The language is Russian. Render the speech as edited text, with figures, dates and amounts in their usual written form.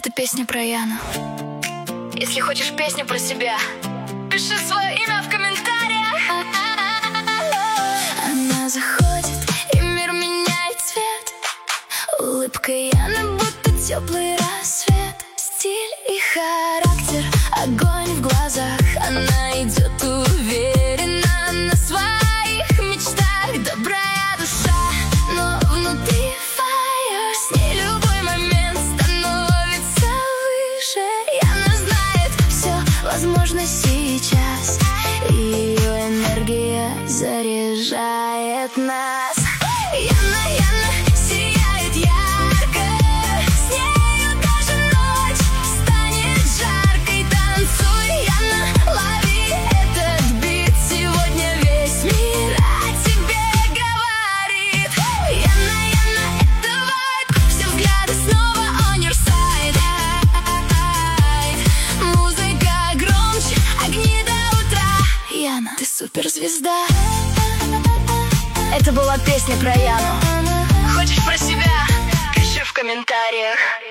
Это песня про Яну. Если хочешь песню про себя, пиши свое имя в комментариях. Она заходит, и мир меняет цвет. Улыбка Яны, будто теплый рассвет. Стиль и характер, огонь в глазах. Она идет уверенно на своих мечтах. Добрая душа, но внутри fire. С ней любой момент становится выше. Яна знает, все возможно сейчас. Ее энергия заряжает нас. Яна сияет ярко. С нею даже ночь станет жаркой. Танцуй, Яна, лови этот бит. Сегодня весь мир о тебе говорит. Яна, это вайб. Все взгляды снова on your side. Музыка громче, огни до утра. Яна, ты суперзвезда. Это была песня про Яну. Хочешь про себя? Пиши в комментариях.